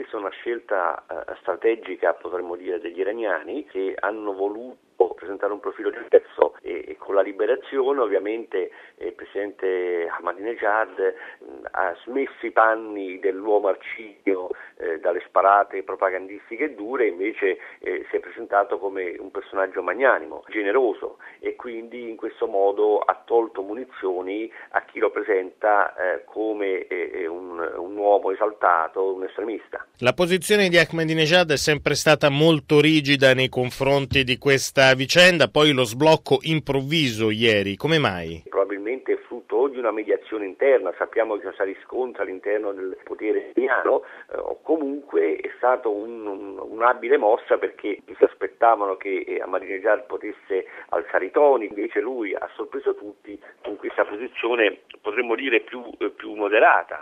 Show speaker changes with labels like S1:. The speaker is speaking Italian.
S1: Questa è una scelta strategica, potremmo dire, degli iraniani, che hanno voluto presentare un profilo diverso e con la liberazione ovviamente il presidente Ahmadinejad ha smesso i panni dell'uomo arciglio dalle sparate propagandistiche dure, invece si è presentato come un personaggio magnanimo, generoso, e quindi in questo modo ha tolto munizioni a chi lo presenta come un uomo esaltato, un estremista.
S2: La posizione di Ahmadinejad è sempre stata molto rigida nei confronti di questa vicenda, poi lo sblocco improvviso ieri, come mai?
S1: Probabilmente è frutto di una mediazione interna, sappiamo che cosa riscontra all'interno del potere iraniano, o comunque è stato un'abile mossa, perché si aspettavano che Ahmadinejad potesse alzare i toni, invece lui ha sorpreso tutti con questa posizione, potremmo dire, più moderata.